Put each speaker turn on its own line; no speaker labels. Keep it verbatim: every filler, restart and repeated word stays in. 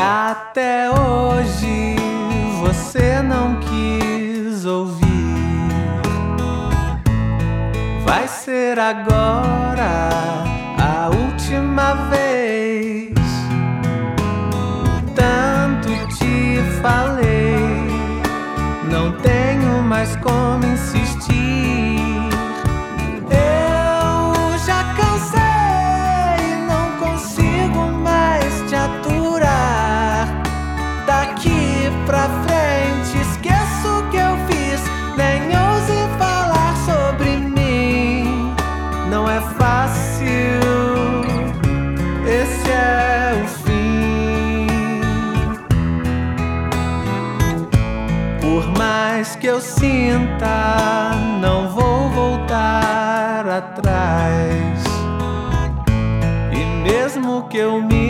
até hoje você não quis ouvir. Vai ser agora a última vez. Tanto te falei, não tenho mais como insistir. Eu já cansei, não consigo mais te aturar. Daqui pra frente esqueço o que eu fiz, nem ouse falar sobre mim. Não é fácil, esse é o fim. Por mais que eu sinta, não vou voltar atrás. E mesmo que eu me